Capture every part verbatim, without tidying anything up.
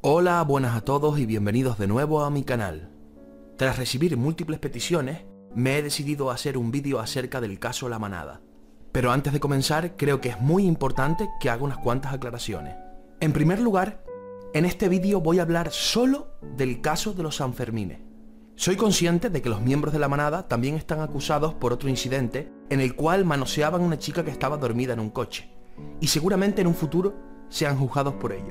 Hola, buenas a todos y bienvenidos de nuevo a mi canal. Tras recibir múltiples peticiones, me he decidido a hacer un vídeo acerca del caso La Manada. Pero antes de comenzar, creo que es muy importante que haga unas cuantas aclaraciones. En primer lugar, en este vídeo voy a hablar solo del caso de los Sanfermines. Soy consciente de que los miembros de La Manada también están acusados por otro incidente en el cual manoseaban a una chica que estaba dormida en un coche, y seguramente en un futuro sean juzgados por ello.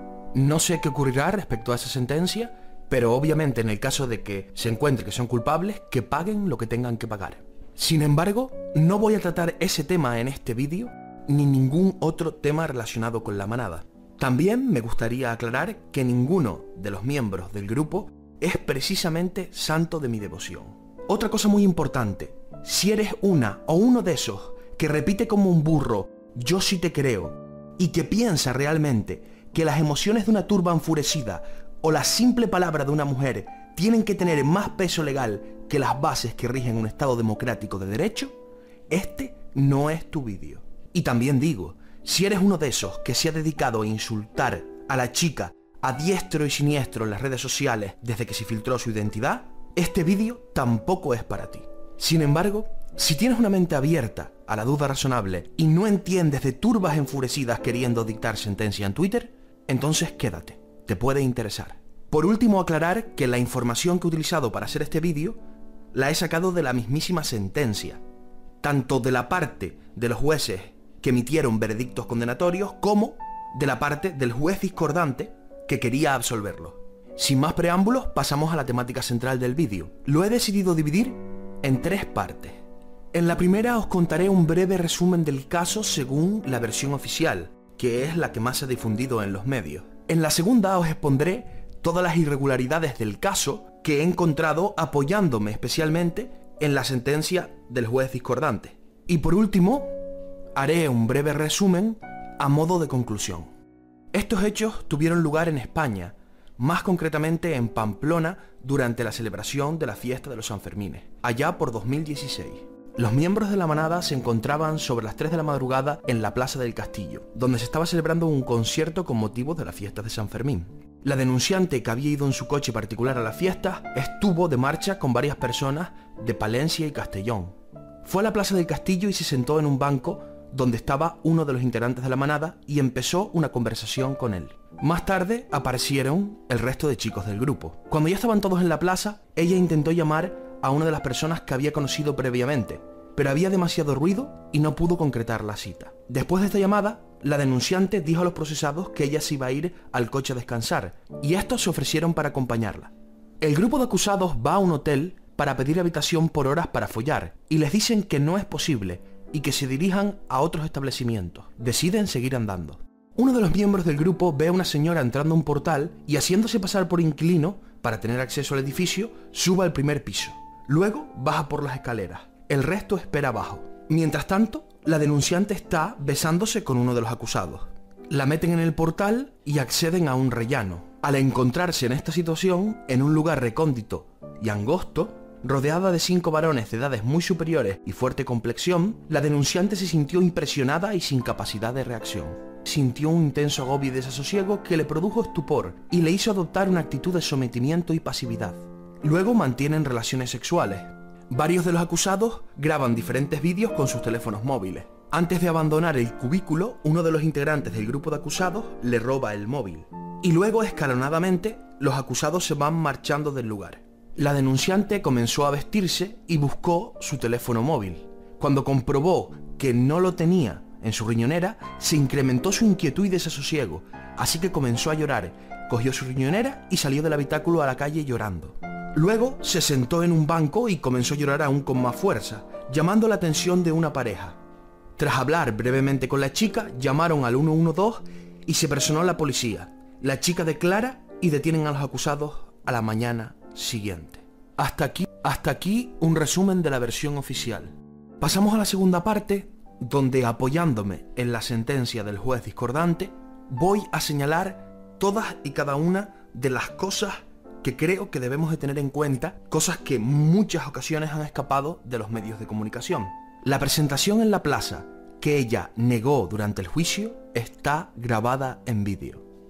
No sé qué ocurrirá respecto a esa sentencia, pero obviamente en el caso de que se encuentre que son culpables, que paguen lo que tengan que pagar. Sin embargo, no voy a tratar ese tema en este vídeo, ni ningún otro tema relacionado con La Manada. También me gustaría aclarar que ninguno de los miembros del grupo es precisamente santo de mi devoción. Otra cosa muy importante, si eres una o uno de esos que repite como un burro, yo sí te creo, y que piensa realmente que las emociones de una turba enfurecida o la simple palabra de una mujer tienen que tener más peso legal que las bases que rigen un Estado democrático de derecho, este no es tu vídeo. Y también digo, si eres uno de esos que se ha dedicado a insultar a la chica a diestro y siniestro en las redes sociales desde que se filtró su identidad, este vídeo tampoco es para ti. Sin embargo, si tienes una mente abierta a la duda razonable y no entiendes de turbas enfurecidas queriendo dictar sentencia en Twitter, entonces quédate, te puede interesar. Por último, aclarar que la información que he utilizado para hacer este vídeo la he sacado de la mismísima sentencia, tanto de la parte de los jueces que emitieron veredictos condenatorios como de la parte del juez discordante que quería absolverlo. Sin más preámbulos, pasamos a la temática central del vídeo. Lo he decidido dividir en tres partes. En la primera os contaré un breve resumen del caso según la versión oficial, que es la que más se ha difundido en los medios. En la segunda os expondré todas las irregularidades del caso que he encontrado apoyándome especialmente en la sentencia del juez discordante. Y por último, haré un breve resumen a modo de conclusión. Estos hechos tuvieron lugar en España, más concretamente en Pamplona, durante la celebración de la fiesta de los Sanfermines, allá por dos mil dieciséis. Los miembros de La Manada se encontraban sobre las tres de la madrugada en la Plaza del Castillo, donde se estaba celebrando un concierto con motivo de la fiesta de San Fermín. La denunciante, que había ido en su coche particular a la fiesta, estuvo de marcha con varias personas de Palencia y Castellón. Fue a la Plaza del Castillo y se sentó en un banco donde estaba uno de los integrantes de La Manada y empezó una conversación con él. Más tarde aparecieron el resto de chicos del grupo. Cuando ya estaban todos en la plaza, ella intentó llamar a una de las personas que había conocido previamente, pero había demasiado ruido y no pudo concretar la cita. Después de esta llamada, la denunciante dijo a los procesados que ella se iba a ir al coche a descansar, y estos se ofrecieron para acompañarla. El grupo de acusados va a un hotel para pedir habitación por horas para follar, y les dicen que no es posible y que se dirijan a otros establecimientos. Deciden seguir andando. Uno de los miembros del grupo ve a una señora entrando a un portal y, haciéndose pasar por inquilino para tener acceso al edificio, sube al primer piso. Luego baja por las escaleras. El resto espera abajo. Mientras tanto, la denunciante está besándose con uno de los acusados. La meten en el portal y acceden a un rellano. Al encontrarse en esta situación, en un lugar recóndito y angosto, rodeada de cinco varones de edades muy superiores y fuerte complexión, la denunciante se sintió impresionada y sin capacidad de reacción. Sintió un intenso agobio y desasosiego que le produjo estupor y le hizo adoptar una actitud de sometimiento y pasividad. Luego mantienen relaciones sexuales. Varios de los acusados graban diferentes vídeos con sus teléfonos móviles. Antes de abandonar el cubículo, uno de los integrantes del grupo de acusados le roba el móvil. Y luego, escalonadamente, los acusados se van marchando del lugar. La denunciante comenzó a vestirse y buscó su teléfono móvil. Cuando comprobó que no lo tenía en su riñonera, se incrementó su inquietud y desasosiego, así que comenzó a llorar, cogió su riñonera y salió del habitáculo a la calle llorando. Luego se sentó en un banco y comenzó a llorar aún con más fuerza, llamando la atención de una pareja. Tras hablar brevemente con la chica, llamaron al uno uno dos y se personó la policía. La chica declara y detienen a los acusados a la mañana siguiente. Hasta aquí, hasta aquí un resumen de la versión oficial. Pasamos a la segunda parte, donde, apoyándome en la sentencia del juez discordante, voy a señalar todas y cada una de las cosas que creo que debemos de tener en cuenta, cosas que en muchas ocasiones han escapado de los medios de comunicación. La presentación en la plaza que ella negó durante el juicio está grabada en vídeo.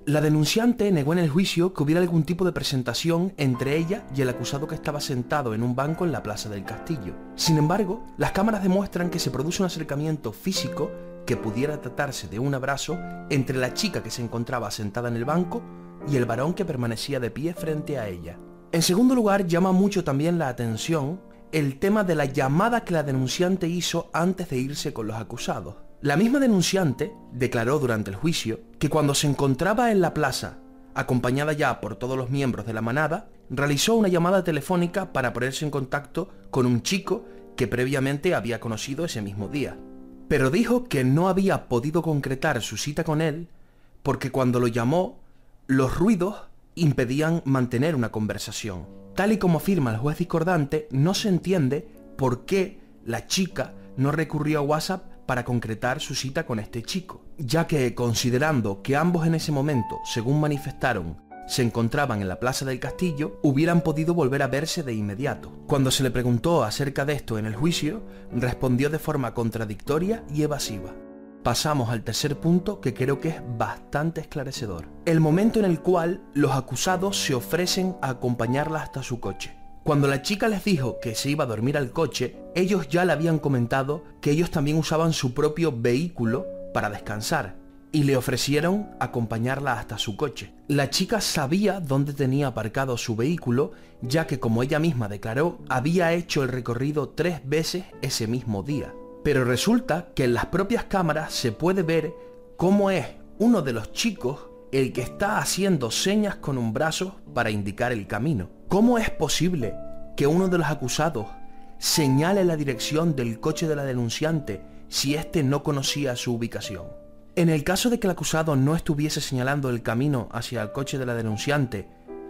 La denunciante negó en el juicio que hubiera algún tipo de presentación entre ella y el acusado que estaba sentado en un banco en la Plaza del Castillo. Sin embargo, las cámaras demuestran que se produce un acercamiento físico que pudiera tratarse de un abrazo entre la chica que se encontraba sentada en el banco y el varón que permanecía de pie frente a ella. En segundo lugar, llama mucho también la atención el tema de la llamada que la denunciante hizo antes de irse con los acusados. La misma denunciante declaró durante el juicio que cuando se encontraba en la plaza, acompañada ya por todos los miembros de la manada, realizó una llamada telefónica para ponerse en contacto con un chico que previamente había conocido ese mismo día. Pero dijo que no había podido concretar su cita con él porque cuando lo llamó, los ruidos impedían mantener una conversación. Tal y como afirma el juez discordante, no se entiende por qué la chica no recurrió a WhatsApp para concretar su cita con este chico, ya que considerando que ambos en ese momento, según manifestaron, se encontraban en la Plaza del Castillo, hubieran podido volver a verse de inmediato. Cuando se le preguntó acerca de esto en el juicio, respondió de forma contradictoria y evasiva. Pasamos al tercer punto, que creo que es bastante esclarecedor. El momento en el cual los acusados se ofrecen a acompañarla hasta su coche. Cuando la chica les dijo que se iba a dormir al coche, ellos ya le habían comentado que ellos también usaban su propio vehículo para descansar y le ofrecieron acompañarla hasta su coche. La chica sabía dónde tenía aparcado su vehículo, ya que, como ella misma declaró, había hecho el recorrido tres veces ese mismo día. Pero resulta que en las propias cámaras se puede ver cómo es uno de los chicos el que está haciendo señas con un brazo para indicar el camino. ¿Cómo es posible que uno de los acusados señale la dirección del coche de la denunciante si éste no conocía su ubicación? En el caso de que el acusado no estuviese señalando el camino hacia el coche de la denunciante,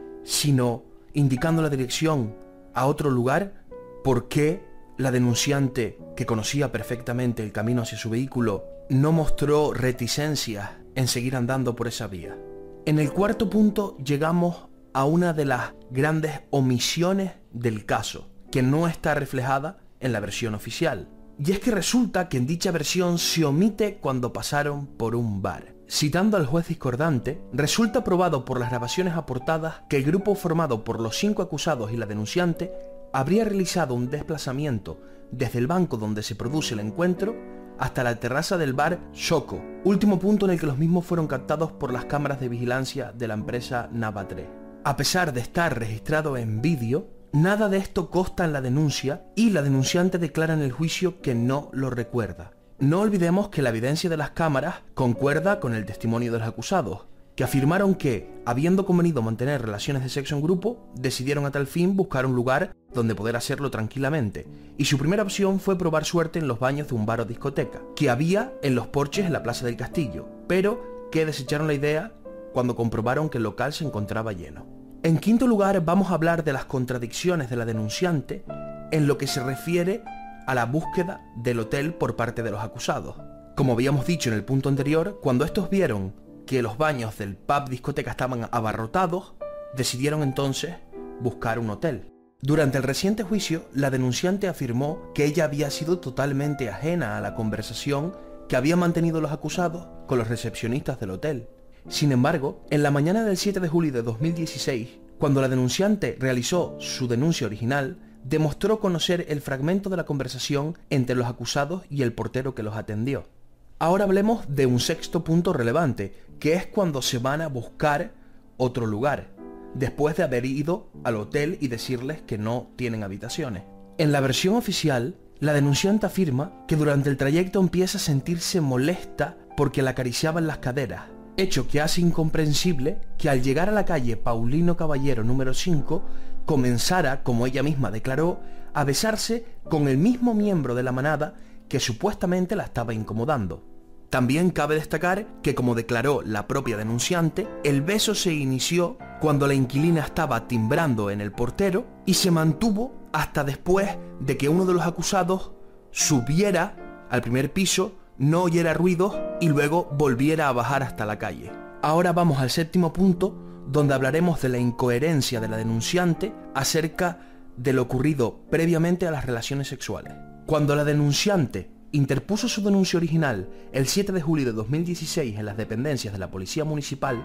sino indicando la dirección a otro lugar, ¿por qué la denunciante, que conocía perfectamente el camino hacia su vehículo, no mostró reticencia en seguir andando por esa vía? En el cuarto punto llegamos a una de las grandes omisiones del caso, que no está reflejada en la versión oficial. Y es que resulta que en dicha versión se omite cuando pasaron por un bar. Citando al juez discordante, resulta probado por las grabaciones aportadas que el grupo formado por los cinco acusados y la denunciante habría realizado un desplazamiento desde el banco donde se produce el encuentro hasta la terraza del bar Choco, último punto en el que los mismos fueron captados por las cámaras de vigilancia de la empresa Nava tres. A pesar de estar registrado en vídeo, nada de esto consta en la denuncia y la denunciante declara en el juicio que no lo recuerda. No olvidemos que la evidencia de las cámaras concuerda con el testimonio de los acusados, que afirmaron que, habiendo convenido mantener relaciones de sexo en grupo, decidieron a tal fin buscar un lugar donde poder hacerlo tranquilamente, y su primera opción fue probar suerte en los baños de un bar o discoteca, que había en los porches en la Plaza del Castillo, pero que desecharon la idea cuando comprobaron que el local se encontraba lleno. En quinto lugar, vamos a hablar de las contradicciones de la denunciante en lo que se refiere a la búsqueda del hotel por parte de los acusados. Como habíamos dicho en el punto anterior, cuando estos vieron que los baños del pub discoteca estaban abarrotados, decidieron entonces buscar un hotel. Durante el reciente juicio, la denunciante afirmó que ella había sido totalmente ajena a la conversación que habían mantenido los acusados con los recepcionistas del hotel. Sin embargo, en la mañana del siete de julio de dos mil dieciséis, cuando la denunciante realizó su denuncia original, demostró conocer el fragmento de la conversación entre los acusados y el portero que los atendió. Ahora hablemos de un sexto punto relevante, que es cuando se van a buscar otro lugar, después de haber ido al hotel y decirles que no tienen habitaciones. En la versión oficial, la denunciante afirma que durante el trayecto empieza a sentirse molesta porque la acariciaban las caderas, hecho que hace incomprensible que al llegar a la calle Paulino Caballero número cinco, comenzara, como ella misma declaró, a besarse con el mismo miembro de la manada que supuestamente la estaba incomodando. También cabe destacar que, como declaró la propia denunciante, el beso se inició cuando la inquilina estaba timbrando en el portero y se mantuvo hasta después de que uno de los acusados subiera al primer piso, no oyera ruidos y luego volviera a bajar hasta la calle. Ahora vamos al séptimo punto, donde hablaremos de la incoherencia de la denunciante acerca de lo ocurrido previamente a las relaciones sexuales. Cuando la denunciante interpuso su denuncia original el siete de julio de dos mil dieciséis en las dependencias de la Policía Municipal,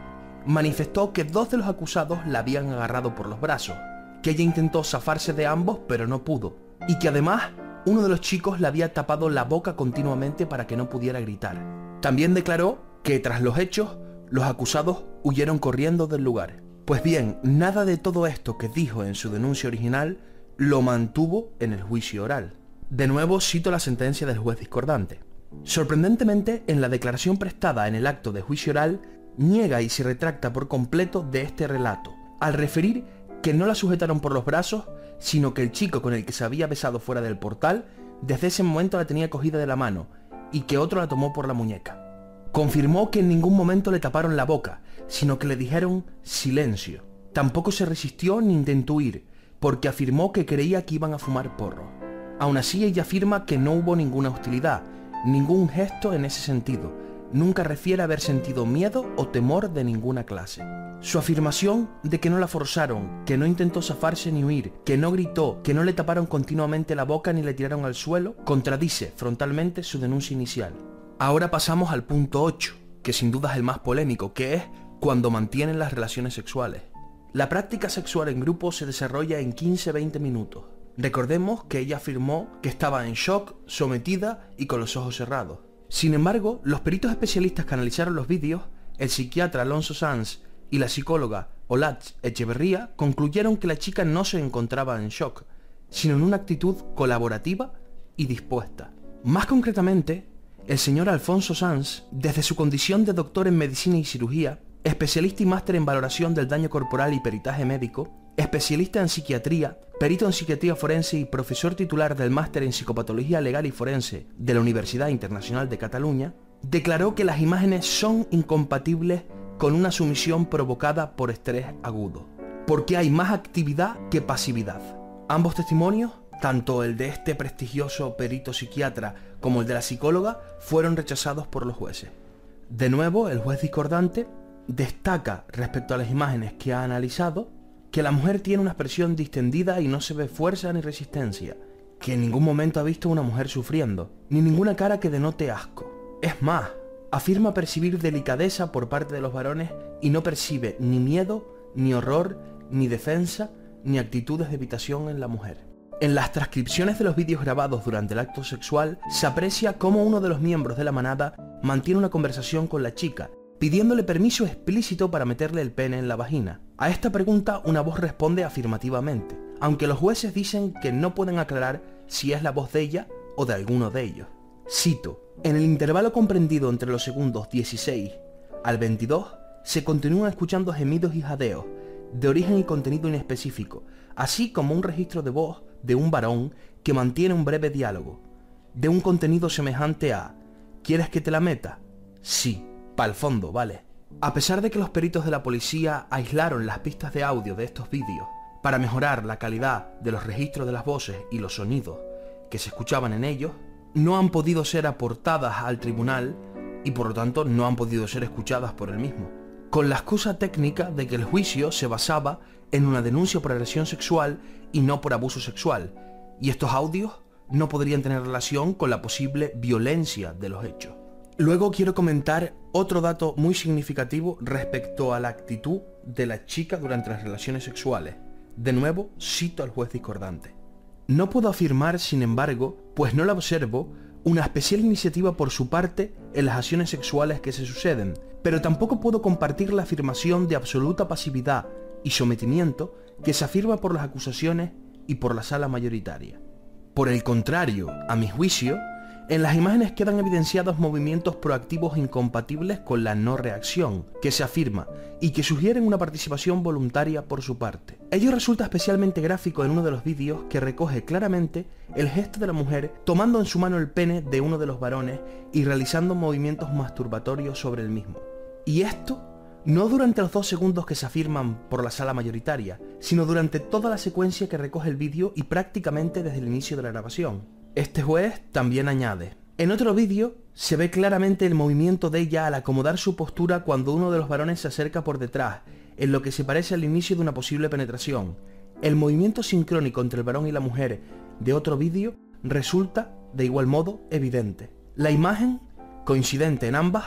manifestó que dos de los acusados la habían agarrado por los brazos, que ella intentó zafarse de ambos pero no pudo, y que además uno de los chicos le había tapado la boca continuamente para que no pudiera gritar. También declaró que tras los hechos, los acusados huyeron corriendo del lugar. Pues bien, nada de todo esto que dijo en su denuncia original lo mantuvo en el juicio oral. De nuevo cito la sentencia del juez discordante. Sorprendentemente, en la declaración prestada en el acto de juicio oral, niega y se retracta por completo de este relato, al referir que no la sujetaron por los brazos, sino que el chico con el que se había besado fuera del portal, desde ese momento la tenía cogida de la mano, y que otro la tomó por la muñeca. Confirmó que en ningún momento le taparon la boca, sino que le dijeron silencio. Tampoco se resistió ni intentó huir, porque afirmó que creía que iban a fumar porro. Aún así, ella afirma que no hubo ninguna hostilidad, ningún gesto en ese sentido. Nunca refiere haber sentido miedo o temor de ninguna clase. Su afirmación de que no la forzaron, que no intentó zafarse ni huir, que no gritó, que no le taparon continuamente la boca ni le tiraron al suelo, contradice frontalmente su denuncia inicial. Ahora pasamos al punto ocho, que sin duda es el más polémico, que es cuando mantienen las relaciones sexuales. La práctica sexual en grupo se desarrolla en quince a veinte minutos. Recordemos que ella afirmó que estaba en shock, sometida y con los ojos cerrados. Sin embargo, los peritos especialistas que analizaron los vídeos, el psiquiatra Alfonso Sanz y la psicóloga Olatz Echeverría, concluyeron que la chica no se encontraba en shock, sino en una actitud colaborativa y dispuesta. Más concretamente, el señor Alfonso Sanz, desde su condición de doctor en medicina y cirugía, especialista y máster en valoración del daño corporal y peritaje médico, especialista en psiquiatría, perito en psiquiatría forense y profesor titular del máster en psicopatología legal y forense de la Universidad Internacional de Cataluña, declaró que las imágenes son incompatibles con una sumisión provocada por estrés agudo, porque hay más actividad que pasividad. Ambos testimonios, tanto el de este prestigioso perito psiquiatra como el de la psicóloga, fueron rechazados por los jueces. De nuevo, el juez discordante destaca respecto a las imágenes que ha analizado que la mujer tiene una expresión distendida y no se ve fuerza ni resistencia, que en ningún momento ha visto a una mujer sufriendo, ni ninguna cara que denote asco. Es más, afirma percibir delicadeza por parte de los varones y no percibe ni miedo, ni horror, ni defensa, ni actitudes de evitación en la mujer. En las transcripciones de los vídeos grabados durante el acto sexual se aprecia cómo uno de los miembros de la manada mantiene una conversación con la chica, pidiéndole permiso explícito para meterle el pene en la vagina. A esta pregunta una voz responde afirmativamente, aunque los jueces dicen que no pueden aclarar si es la voz de ella o de alguno de ellos. Cito: en el intervalo comprendido entre los segundos dieciséis al veintidós se continúan escuchando gemidos y jadeos de origen y contenido inespecífico, así como un registro de voz de un varón que mantiene un breve diálogo, de un contenido semejante a ¿quieres que te la meta? Sí, pa'l fondo, vale. A pesar de que los peritos de la policía aislaron las pistas de audio de estos vídeos para mejorar la calidad de los registros de las voces y los sonidos que se escuchaban en ellos, no han podido ser aportadas al tribunal y por lo tanto no han podido ser escuchadas por él mismo, con la excusa técnica de que el juicio se basaba en una denuncia por agresión sexual y no por abuso sexual, y estos audios no podrían tener relación con la posible violencia de los hechos. Luego quiero comentar otro dato muy significativo respecto a la actitud de la chica durante las relaciones sexuales. De nuevo, cito al juez discordante. No puedo afirmar, sin embargo, pues no la observo, una especial iniciativa por su parte en las acciones sexuales que se suceden, pero tampoco puedo compartir la afirmación de absoluta pasividad y sometimiento que se afirma por las acusaciones y por la sala mayoritaria. Por el contrario, a mi juicio, en las imágenes quedan evidenciados movimientos proactivos incompatibles con la no reacción, que se afirma, y que sugieren una participación voluntaria por su parte. Ello resulta especialmente gráfico en uno de los vídeos que recoge claramente el gesto de la mujer tomando en su mano el pene de uno de los varones y realizando movimientos masturbatorios sobre el mismo. Y esto no durante los dos segundos que se afirman por la sala mayoritaria, sino durante toda la secuencia que recoge el vídeo y prácticamente desde el inicio de la grabación. Este juez también añade: en otro vídeo se ve claramente el movimiento de ella al acomodar su postura cuando uno de los varones se acerca por detrás, en lo que se parece al inicio de una posible penetración. El movimiento sincrónico entre el varón y la mujer de otro vídeo resulta de igual modo evidente. La imagen, coincidente en ambas,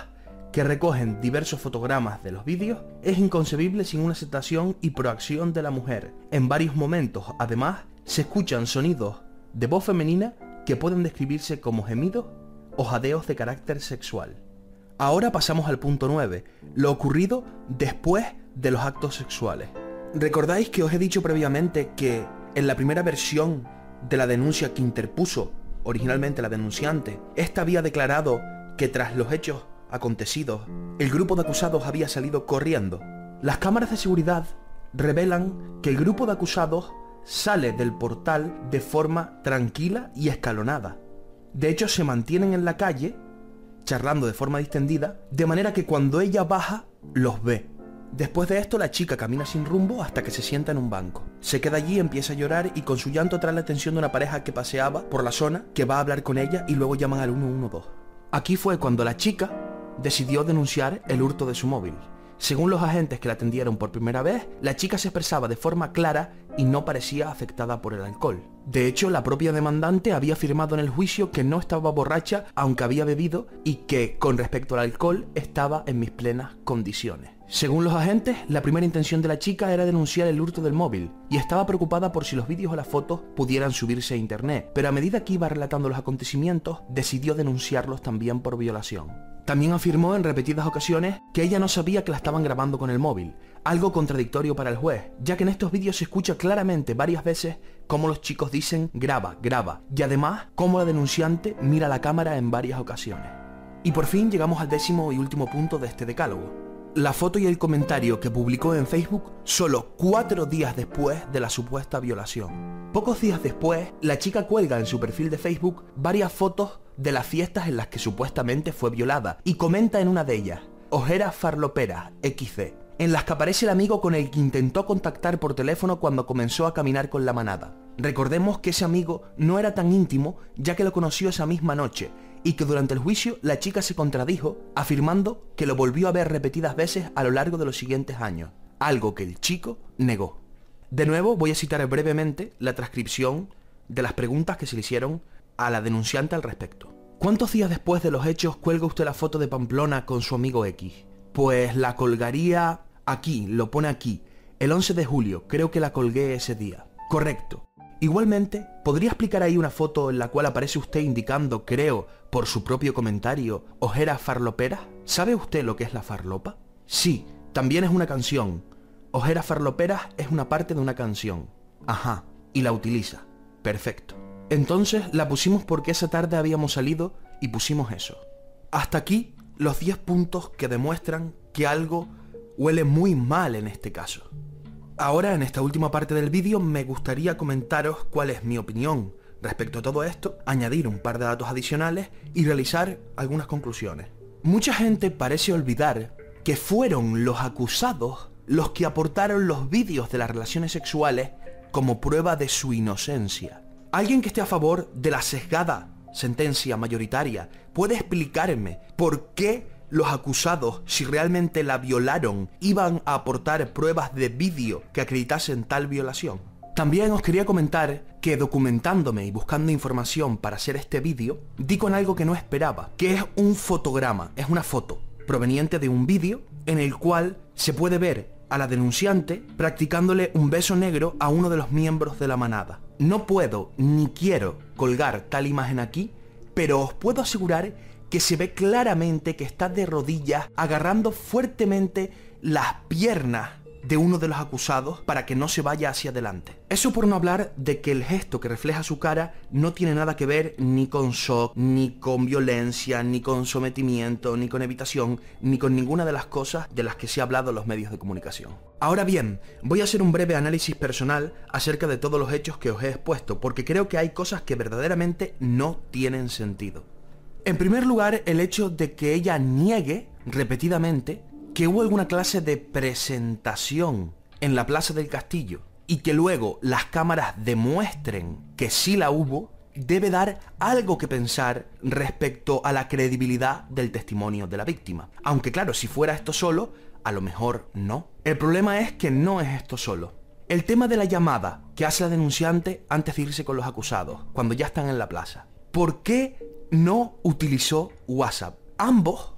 que recogen diversos fotogramas de los vídeos, es inconcebible sin una aceptación y proacción de la mujer. En varios momentos, además, se escuchan sonidos de voz femenina que pueden describirse como gemidos o jadeos de carácter sexual. Ahora pasamos al punto nueve, lo ocurrido después de los actos sexuales. ¿Recordáis que os he dicho previamente que en la primera versión de la denuncia que interpuso originalmente la denunciante, esta había declarado que tras los hechos acontecidos, el grupo de acusados había salido corriendo? Las cámaras de seguridad revelan que el grupo de acusados sale del portal de forma tranquila y escalonada. De hecho, se mantienen en la calle, charlando de forma distendida, de manera que cuando ella baja, los ve. Después de esto, la chica camina sin rumbo hasta que se sienta en un banco. Se queda allí, empieza a llorar y con su llanto atrae la atención de una pareja que paseaba por la zona, que va a hablar con ella y luego llaman al uno uno dos. Aquí fue cuando la chica decidió denunciar el hurto de su móvil. Según los agentes que la atendieron por primera vez, la chica se expresaba de forma clara y no parecía afectada por el alcohol. De hecho, la propia demandante había afirmado en el juicio que no estaba borracha aunque había bebido y que, con respecto al alcohol, estaba en mis plenas condiciones. Según los agentes, la primera intención de la chica era denunciar el hurto del móvil y estaba preocupada por si los vídeos o las fotos pudieran subirse a internet, pero a medida que iba relatando los acontecimientos, decidió denunciarlos también por violación. También afirmó en repetidas ocasiones que ella no sabía que la estaban grabando con el móvil, algo contradictorio para el juez, ya que en estos vídeos se escucha claramente varias veces cómo los chicos dicen graba, graba, y además cómo la denunciante mira la cámara en varias ocasiones. Y por fin llegamos al décimo y último punto de este decálogo. La foto y el comentario que publicó en Facebook solo cuatro días después de la supuesta violación. Pocos días después, la chica cuelga en su perfil de Facebook varias fotos de las fiestas en las que supuestamente fue violada y comenta en una de ellas, ojeras farloperas, equis de, en las que aparece el amigo con el que intentó contactar por teléfono cuando comenzó a caminar con la manada. Recordemos que ese amigo no era tan íntimo, ya que lo conoció esa misma noche, y que durante el juicio la chica se contradijo, afirmando que lo volvió a ver repetidas veces a lo largo de los siguientes años, algo que el chico negó. De nuevo voy a citar brevemente la transcripción de las preguntas que se le hicieron a la denunciante al respecto. ¿Cuántos días después de los hechos cuelga usted la foto de Pamplona con su amigo X? Pues la colgaría aquí, lo pone aquí, el once de julio, creo que la colgué ese día. Correcto. Igualmente, ¿podría explicar ahí una foto en la cual aparece usted indicando, creo, por su propio comentario, ojeras farloperas? ¿Sabe usted lo que es la farlopa? Sí, también es una canción. Ojeras farloperas es una parte de una canción. Ajá, y la utiliza. Perfecto. Entonces la pusimos porque esa tarde habíamos salido y pusimos eso. Hasta aquí los diez puntos que demuestran que algo huele muy mal en este caso. Ahora, en esta última parte del vídeo, me gustaría comentaros cuál es mi opinión respecto a todo esto, añadir un par de datos adicionales y realizar algunas conclusiones. Mucha gente parece olvidar que fueron los acusados los que aportaron los vídeos de las relaciones sexuales como prueba de su inocencia. Alguien que esté a favor de la sesgada sentencia mayoritaria puede explicarme por qué los acusados, si realmente la violaron, iban a aportar pruebas de vídeo que acreditasen tal violación. También os quería comentar que documentándome y buscando información para hacer este vídeo, di con algo que no esperaba, que es un fotograma, es una foto proveniente de un vídeo en el cual se puede ver a la denunciante practicándole un beso negro a uno de los miembros de la manada. No puedo ni quiero colgar tal imagen aquí, pero os puedo asegurar que se ve claramente que está de rodillas agarrando fuertemente las piernas de uno de los acusados para que no se vaya hacia adelante. Eso por no hablar de que el gesto que refleja su cara no tiene nada que ver ni con shock, ni con violencia, ni con sometimiento, ni con evitación, ni con ninguna de las cosas de las que se ha hablado en los medios de comunicación. Ahora bien, voy a hacer un breve análisis personal acerca de todos los hechos que os he expuesto, porque creo que hay cosas que verdaderamente no tienen sentido. En primer lugar, el hecho de que ella niegue repetidamente que hubo alguna clase de presentación en la Plaza del Castillo y que luego las cámaras demuestren que sí la hubo, debe dar algo que pensar respecto a la credibilidad del testimonio de la víctima. Aunque claro, si fuera esto solo, a lo mejor no. El problema es que no es esto solo. El tema de la llamada que hace la denunciante antes de irse con los acusados, cuando ya están en la plaza. ¿Por qué no utilizó WhatsApp? Ambos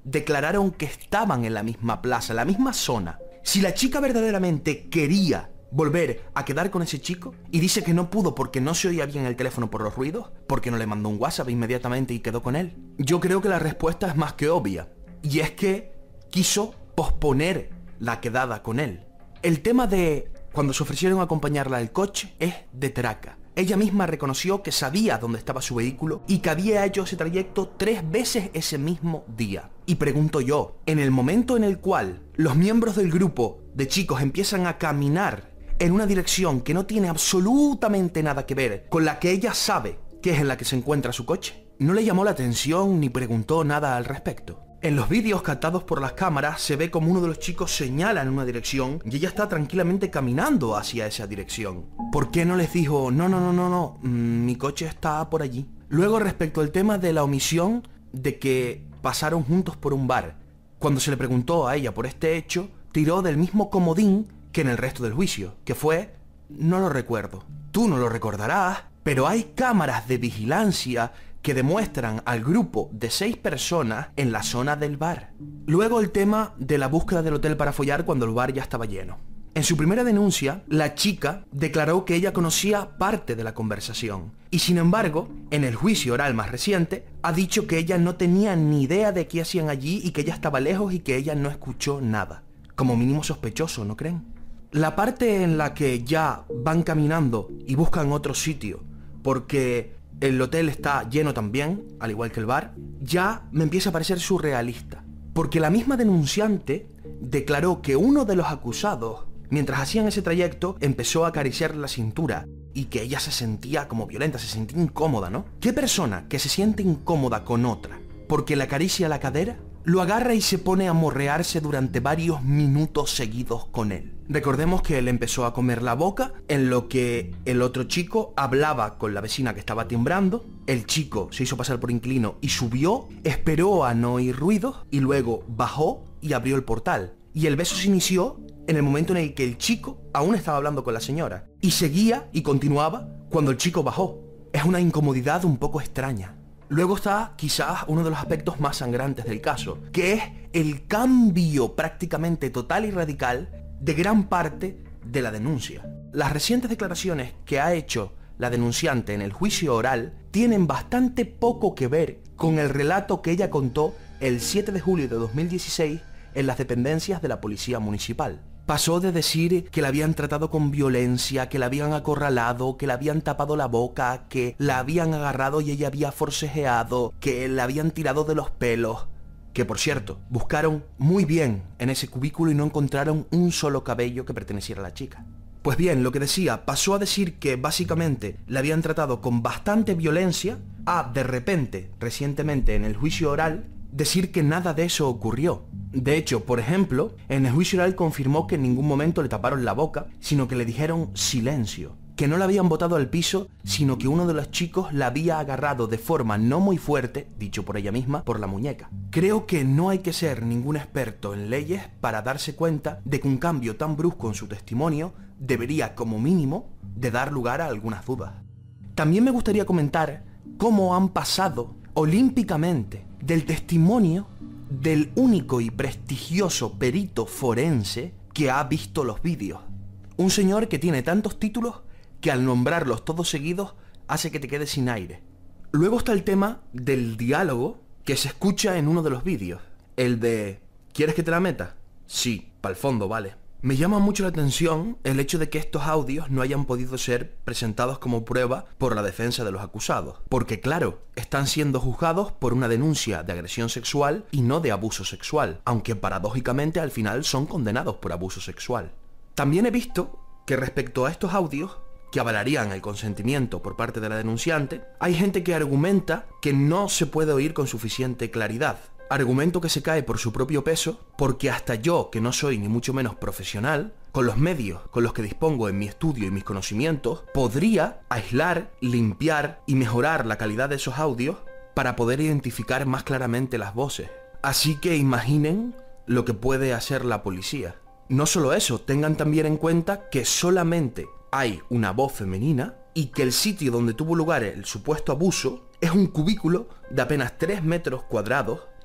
declararon que estaban en la misma plaza, en la misma zona. Si la chica verdaderamente quería volver a quedar con ese chico y dice que no pudo porque no se oía bien el teléfono por los ruidos, porque no le mandó un WhatsApp inmediatamente y quedó con él, yo creo que la respuesta es más que obvia, y es que quiso posponer la quedada con él. El tema de cuando se ofrecieron a acompañarla al coche es de traca. Ella misma reconoció que sabía dónde estaba su vehículo y que había hecho ese trayecto tres veces ese mismo día. Y pregunto yo, en el momento en el cual los miembros del grupo de chicos empiezan a caminar en una dirección que no tiene absolutamente nada que ver con la que ella sabe que es en la que se encuentra su coche, no le llamó la atención ni preguntó nada al respecto. En los vídeos captados por las cámaras se ve como uno de los chicos señala en una dirección y ella está tranquilamente caminando hacia esa dirección. ¿Por qué no les dijo, no, no, no, no, no, mmm, mi coche está por allí? Luego, respecto al tema de la omisión de que pasaron juntos por un bar, cuando se le preguntó a ella por este hecho, tiró del mismo comodín que en el resto del juicio, que fue, no lo recuerdo. Tú no lo recordarás, pero hay cámaras de vigilancia que demuestran al grupo de seis personas en la zona del bar. Luego el tema de la búsqueda del hotel para follar cuando el bar ya estaba lleno. En su primera denuncia, la chica declaró que ella conocía parte de la conversación y sin embargo, en el juicio oral más reciente, ha dicho que ella no tenía ni idea de qué hacían allí y que ella estaba lejos y que ella no escuchó nada. Como mínimo sospechoso, ¿no creen? La parte en la que ya van caminando y buscan otro sitio porque el hotel está lleno también, al igual que el bar, ya me empieza a parecer surrealista. Porque la misma denunciante declaró que uno de los acusados, mientras hacían ese trayecto, empezó a acariciar la cintura y que ella se sentía como violenta, se sentía incómoda, ¿no? ¿Qué persona que se siente incómoda con otra porque le acaricia la cadera, lo agarra y se pone a morrearse durante varios minutos seguidos con él? Recordemos que él empezó a comer la boca, en lo que el otro chico hablaba con la vecina que estaba timbrando. El chico se hizo pasar por inquilino y subió, esperó a no oír ruidos y luego bajó y abrió el portal. Y el beso se inició en el momento en el que el chico aún estaba hablando con la señora. Y seguía y continuaba cuando el chico bajó. Es una incomodidad un poco extraña. Luego está quizás uno de los aspectos más sangrantes del caso, que es el cambio prácticamente total y radical de gran parte de la denuncia. Las recientes declaraciones que ha hecho la denunciante en el juicio oral tienen bastante poco que ver con el relato que ella contó el siete de julio de dos mil dieciséis en las dependencias de la policía municipal. Pasó de decir que la habían tratado con violencia, que la habían acorralado, que la habían tapado la boca, que la habían agarrado y ella había forcejeado, que la habían tirado de los pelos. Que por cierto, buscaron muy bien en ese cubículo y no encontraron un solo cabello que perteneciera a la chica. Pues bien, lo que decía, pasó a decir que básicamente la habían tratado con bastante violencia, a de repente, recientemente en el juicio oral, decir que nada de eso ocurrió. De hecho, por ejemplo, en el juicio oral confirmó que en ningún momento le taparon la boca, sino que le dijeron silencio. Que no la habían botado al piso, sino que uno de los chicos la había agarrado de forma no muy fuerte, dicho por ella misma, por la muñeca. Creo que no hay que ser ningún experto en leyes para darse cuenta de que un cambio tan brusco en su testimonio debería, como mínimo, de dar lugar a algunas dudas. También me gustaría comentar cómo han pasado olímpicamente del testimonio del único y prestigioso perito forense que ha visto los vídeos. Un señor que tiene tantos títulos que al nombrarlos todos seguidos hace que te quedes sin aire. Luego está el tema del diálogo que se escucha en uno de los vídeos. El de ¿quieres que te la meta? Sí, pa'l fondo, vale. Me llama mucho la atención el hecho de que estos audios no hayan podido ser presentados como prueba por la defensa de los acusados. Porque claro, están siendo juzgados por una denuncia de agresión sexual y no de abuso sexual, aunque paradójicamente al final son condenados por abuso sexual. También he visto que respecto a estos audios, que avalarían el consentimiento por parte de la denunciante, hay gente que argumenta que no se puede oír con suficiente claridad. Argumento que se cae por su propio peso, porque hasta yo, que no soy ni mucho menos profesional, con los medios con los que dispongo en mi estudio y mis conocimientos, podría aislar, limpiar y mejorar la calidad de esos audios para poder identificar más claramente las voces. Así que imaginen lo que puede hacer la policía. No solo eso, tengan también en cuenta que solamente hay una voz femenina y que el sitio donde tuvo lugar el supuesto abuso es un cubículo de apenas tres metros cuadrados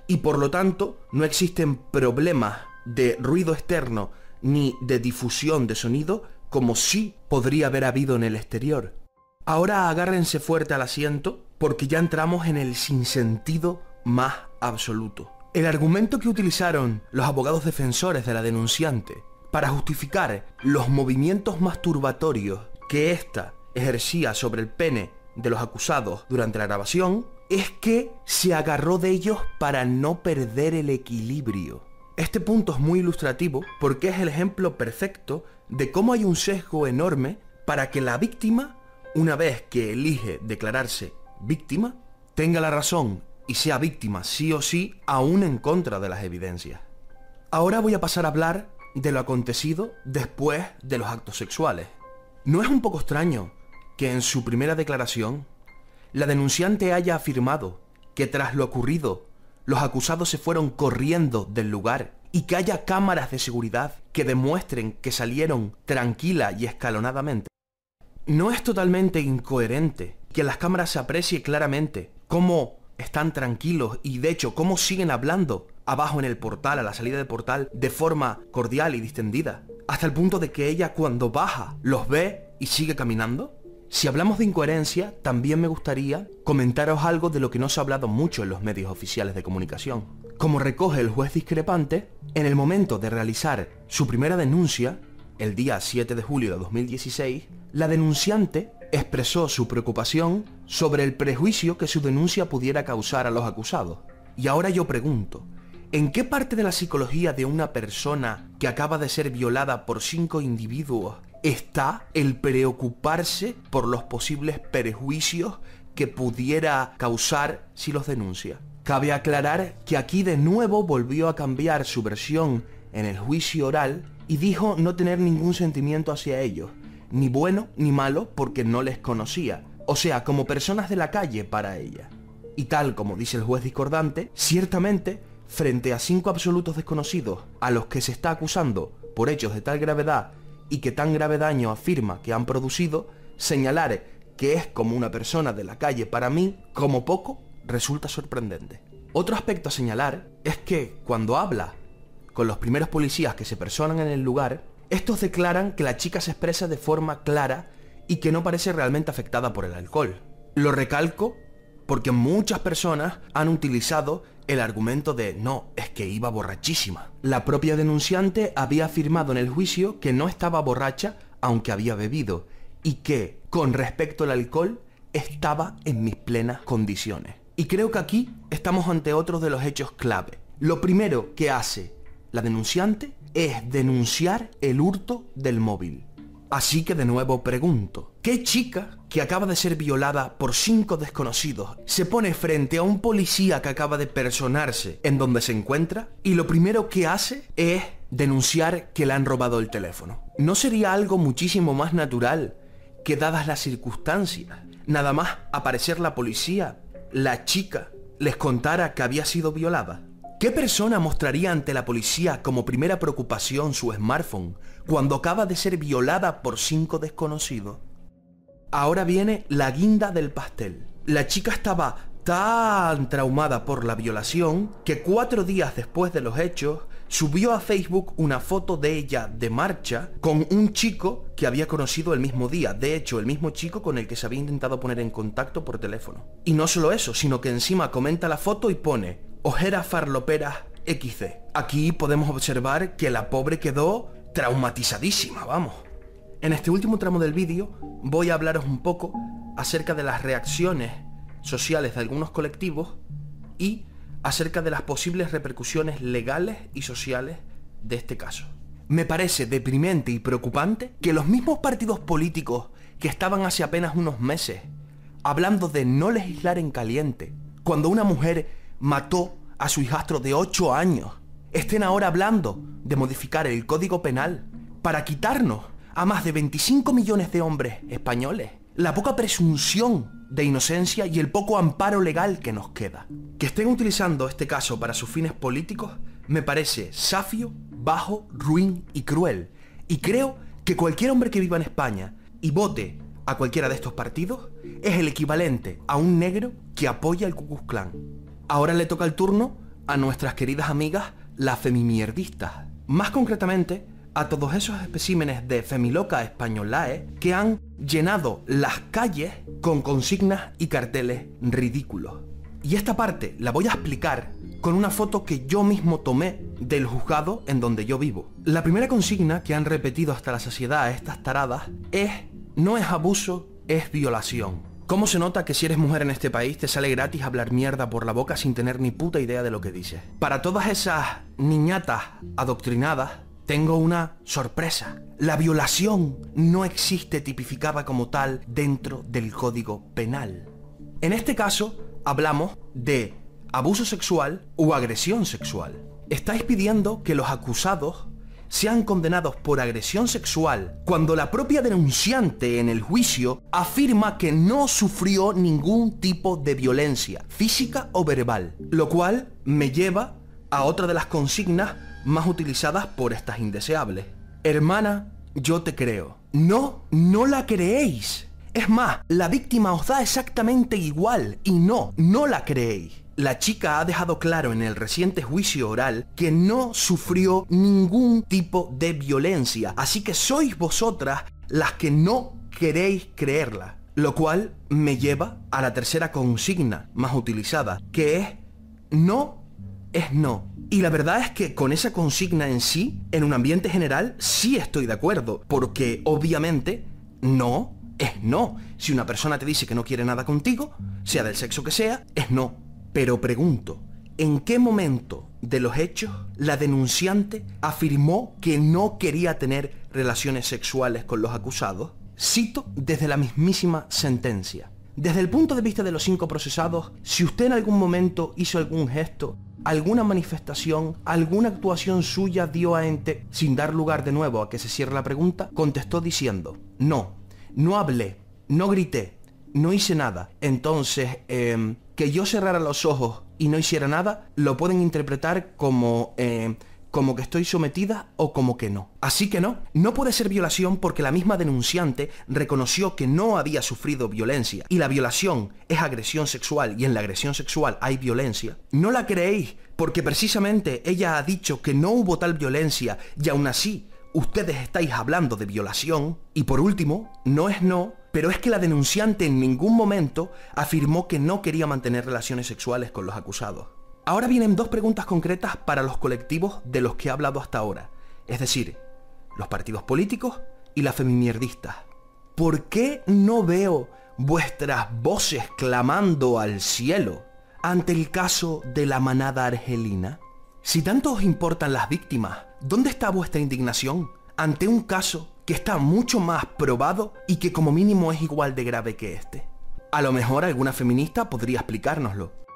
y por lo tanto no existen problemas de ruido externo ni de difusión de sonido como sí podría haber habido en el exterior. Ahora agárrense fuerte al asiento porque ya entramos en el sinsentido más absoluto. El argumento que utilizaron los abogados defensores de la denunciante para justificar los movimientos masturbatorios que ésta ejercía sobre el pene de los acusados durante la grabación es que se agarró de ellos para no perder el equilibrio. Este punto es muy ilustrativo porque es el ejemplo perfecto de cómo hay un sesgo enorme para que la víctima, una vez que elige declararse víctima, tenga la razón y sea víctima sí o sí, aún en contra de las evidencias. Ahora voy a pasar a hablar de lo acontecido después de los actos sexuales. ¿No es un poco extraño que en su primera declaración la denunciante haya afirmado que tras lo ocurrido los acusados se fueron corriendo del lugar y que haya cámaras de seguridad que demuestren que salieron tranquila y escalonadamente? ¿No es totalmente incoherente que en las cámaras se aprecie claramente cómo están tranquilos y de hecho cómo siguen hablando abajo en el portal, a la salida del portal, de forma cordial y distendida, hasta el punto de que ella cuando baja los ve y sigue caminando? Si hablamos de incoherencia, también me gustaría comentaros algo de lo que no se ha hablado mucho en los medios oficiales de comunicación. Como recoge el juez discrepante, en el momento de realizar su primera denuncia, el día siete de julio de dos mil dieciséis, la denunciante expresó su preocupación sobre el prejuicio que su denuncia pudiera causar a los acusados. Y ahora yo pregunto, ¿en qué parte de la psicología de una persona que acaba de ser violada por cinco individuos está el preocuparse por los posibles perjuicios que pudiera causar si los denuncia? Cabe aclarar que aquí de nuevo volvió a cambiar su versión en el juicio oral y dijo no tener ningún sentimiento hacia ellos, ni bueno ni malo porque no les conocía, o sea, como personas de la calle para ella. Y tal como dice el juez discordante, ciertamente, frente a cinco absolutos desconocidos a los que se está acusando por hechos de tal gravedad y que tan grave daño afirma que han producido, señalar que es como una persona de la calle para mí, como poco, resulta sorprendente. Otro aspecto a señalar es que cuando habla con los primeros policías que se personan en el lugar, estos declaran que la chica se expresa de forma clara y que no parece realmente afectada por el alcohol. Lo recalco porque muchas personas han utilizado el argumento de no, es que iba borrachísima. La propia denunciante había afirmado en el juicio que no estaba borracha aunque había bebido y que, con respecto al alcohol, estaba en mis plenas condiciones. Y creo que aquí estamos ante otro de los hechos clave. Lo primero que hace la denunciante es denunciar el hurto del móvil. Así que de nuevo pregunto, ¿qué chica que acaba de ser violada por cinco desconocidos se pone frente a un policía que acaba de personarse en donde se encuentra y lo primero que hace es denunciar que le han robado el teléfono? ¿No sería algo muchísimo más natural que, dadas las circunstancias, nada más aparecer la policía, la chica les contara que había sido violada? ¿Qué persona mostraría ante la policía como primera preocupación su smartphone cuando acaba de ser violada por cinco desconocidos? Ahora viene la guinda del pastel. La chica estaba tan traumada por la violación que cuatro días después de los hechos subió a Facebook una foto de ella de marcha con un chico que había conocido el mismo día, de hecho el mismo chico con el que se había intentado poner en contacto por teléfono. Y no solo eso, sino que encima comenta la foto y pone ojeras farloperas equis de. Aquí podemos observar que la pobre quedó traumatizadísima, vamos. En este último tramo del vídeo voy a hablaros un poco acerca de las reacciones sociales de algunos colectivos y acerca de las posibles repercusiones legales y sociales de este caso. Me parece deprimente y preocupante que los mismos partidos políticos que estaban hace apenas unos meses hablando de no legislar en caliente, cuando una mujer mató a su hijastro de ocho años, estén ahora hablando de modificar el Código Penal para quitarnos a más de veinticinco millones de hombres españoles la poca presunción de inocencia y el poco amparo legal que nos queda. Que estén utilizando este caso para sus fines políticos me parece safio, bajo, ruin y cruel. Y creo que cualquier hombre que viva en España y vote a cualquiera de estos partidos es el equivalente a un negro que apoya al Ku Klux Klan. Ahora le toca el turno a nuestras queridas amigas las femimierdistas. Más concretamente, a todos esos especímenes de Femiloca Españolae que han llenado las calles con consignas y carteles ridículos. Y esta parte la voy a explicar con una foto que yo mismo tomé del juzgado en donde yo vivo. La primera consigna que han repetido hasta la saciedad a estas taradas es: no es abuso, es violación. ¿Cómo se nota que si eres mujer en este país te sale gratis hablar mierda por la boca sin tener ni puta idea de lo que dices? Para todas esas niñatas adoctrinadas, tengo una sorpresa. La violación no existe tipificada como tal dentro del Código Penal. En este caso, hablamos de abuso sexual o agresión sexual. Estáis pidiendo que los acusados sean condenados por agresión sexual cuando la propia denunciante en el juicio afirma que no sufrió ningún tipo de violencia, física o verbal, lo cual me lleva a otra de las consignas más utilizadas por estas indeseables. Hermana, yo te creo. No, no la creéis. Es más, la víctima os da exactamente igual y no, no la creéis. La chica ha dejado claro en el reciente juicio oral que no sufrió ningún tipo de violencia, así que sois vosotras las que no queréis creerla. Lo cual me lleva a la tercera consigna más utilizada, que es: no es no. Y la verdad es que con esa consigna en sí, en un ambiente general, sí estoy de acuerdo, porque obviamente no es no. Si una persona te dice que no quiere nada contigo, sea del sexo que sea, es no. Pero pregunto, ¿en qué momento de los hechos la denunciante afirmó que no quería tener relaciones sexuales con los acusados? Cito desde la mismísima sentencia. Desde el punto de vista de los cinco procesados, si usted en algún momento hizo algún gesto, alguna manifestación, alguna actuación suya dio a ente, sin dar lugar de nuevo a que se cierre la pregunta, contestó diciendo: no, no hablé, no grité, no hice nada. Entonces, eh, que yo cerrara los ojos y no hiciera nada, lo pueden interpretar como, eh, como que estoy sometida o como que no. Así que no, no puede ser violación porque la misma denunciante reconoció que no había sufrido violencia y la violación es agresión sexual y en la agresión sexual hay violencia. No la creéis porque precisamente ella ha dicho que no hubo tal violencia y aún así ustedes estáis hablando de violación. Y por último, no es no, pero es que la denunciante en ningún momento afirmó que no quería mantener relaciones sexuales con los acusados. Ahora vienen dos preguntas concretas para los colectivos de los que he hablado hasta ahora, es decir, los partidos políticos y las femimierdistas. ¿Por qué no veo vuestras voces clamando al cielo ante el caso de la manada argelina? Si tanto os importan las víctimas, ¿dónde está vuestra indignación ante un caso que está mucho más probado y que como mínimo es igual de grave que este? A lo mejor alguna feminista podría explicárnoslo.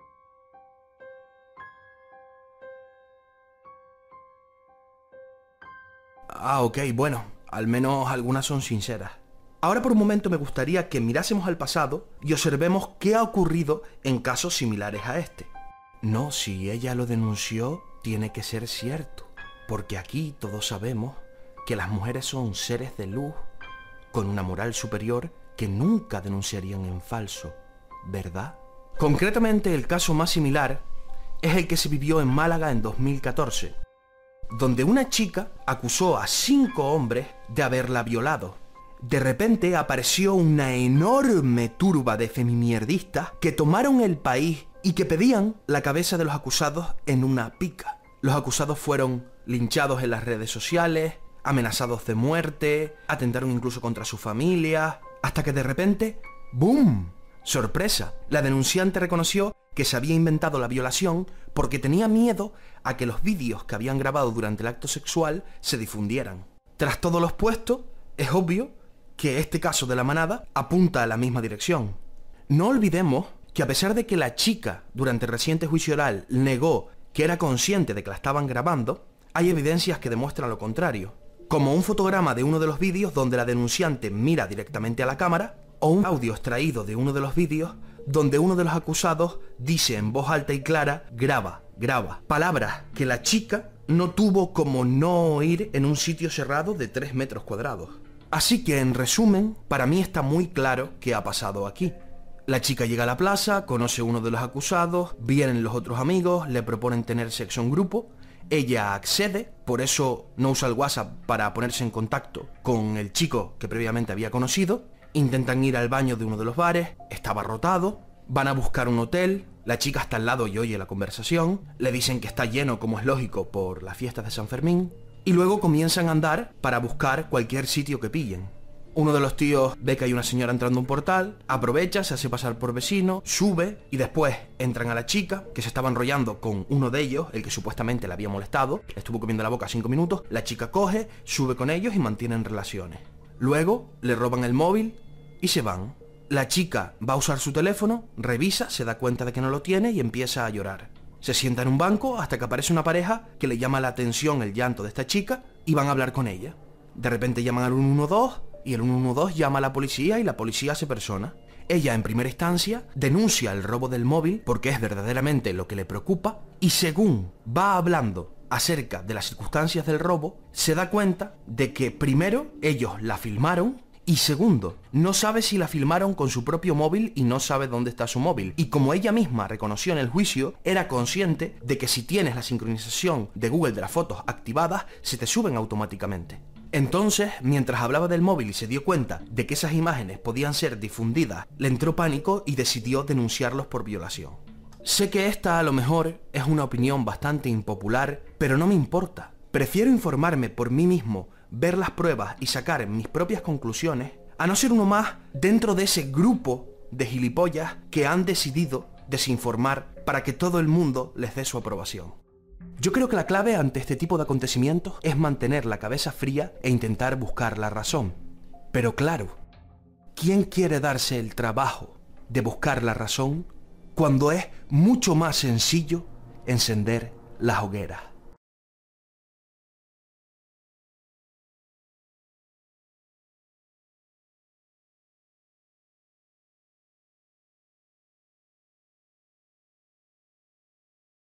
Ah, ok, bueno, al menos algunas son sinceras. Ahora por un momento me gustaría que mirásemos al pasado y observemos qué ha ocurrido en casos similares a este. No, si ella lo denunció, tiene que ser cierto, porque aquí todos sabemos que las mujeres son seres de luz, con una moral superior que nunca denunciarían en falso, ¿verdad? Concretamente el caso más similar es el que se vivió en Málaga en dos mil catorce, donde una chica acusó a cinco hombres de haberla violado. De repente apareció una enorme turba de femimierdistas que tomaron el país y que pedían la cabeza de los acusados en una pica. Los acusados fueron linchados en las redes sociales, amenazados de muerte, atentaron incluso contra su familia, hasta que de repente, ¡boom! ¡Sorpresa! La denunciante reconoció que se había inventado la violación porque tenía miedo a que los vídeos que habían grabado durante el acto sexual se difundieran. Tras todo lo expuesto, es obvio que este caso de la manada apunta a la misma dirección. No olvidemos que a pesar de que la chica durante el reciente juicio oral negó que era consciente de que la estaban grabando, hay evidencias que demuestran lo contrario, como un fotograma de uno de los vídeos donde la denunciante mira directamente a la cámara, o un audio extraído de uno de los vídeos donde uno de los acusados dice en voz alta y clara: graba, graba. Palabras que la chica no tuvo como no oír en un sitio cerrado de tres metros cuadrados. Así que, en resumen, para mí está muy claro qué ha pasado aquí. La chica llega a la plaza, conoce a uno de los acusados, vienen los otros amigos, le proponen tener sexo en grupo. Ella accede, por eso no usa el WhatsApp para ponerse en contacto con el chico que previamente había conocido. Intentan ir al baño de uno de los bares, está abarrotado, van a buscar un hotel, la chica está al lado y oye la conversación, le dicen que está lleno, como es lógico, por las fiestas de San Fermín, y luego comienzan a andar para buscar cualquier sitio que pillen. Uno de los tíos ve que hay una señora entrando a un portal, aprovecha, se hace pasar por vecino, sube y después entran a la chica, que se estaba enrollando con uno de ellos, el que supuestamente la había molestado, le estuvo comiendo la boca cinco minutos, la chica coge, sube con ellos y mantienen relaciones. Luego le roban el móvil y se van. La chica va a usar su teléfono, revisa, se da cuenta de que no lo tiene y empieza a llorar. Se sienta en un banco hasta que aparece una pareja que le llama la atención el llanto de esta chica y van a hablar con ella. De repente llaman al uno uno dos y el uno uno dos llama a la policía y la policía se persona. Ella en primera instancia denuncia el robo del móvil porque es verdaderamente lo que le preocupa y según va hablando acerca de las circunstancias del robo, se da cuenta de que primero ellos la filmaron y segundo, no sabe si la filmaron con su propio móvil y no sabe dónde está su móvil. Y como ella misma reconoció en el juicio, era consciente de que si tienes la sincronización de Google de las fotos activadas, se te suben automáticamente. Entonces, mientras hablaba del móvil y se dio cuenta de que esas imágenes podían ser difundidas, le entró pánico y decidió denunciarlos por violación. Sé que esta a lo mejor es una opinión bastante impopular, pero no me importa. Prefiero informarme por mí mismo, ver las pruebas y sacar mis propias conclusiones, a no ser uno más dentro de ese grupo de gilipollas que han decidido desinformar para que todo el mundo les dé su aprobación. Yo creo que la clave ante este tipo de acontecimientos es mantener la cabeza fría e intentar buscar la razón. Pero claro, ¿quién quiere darse el trabajo de buscar la razón cuando es mucho más sencillo encender las hogueras?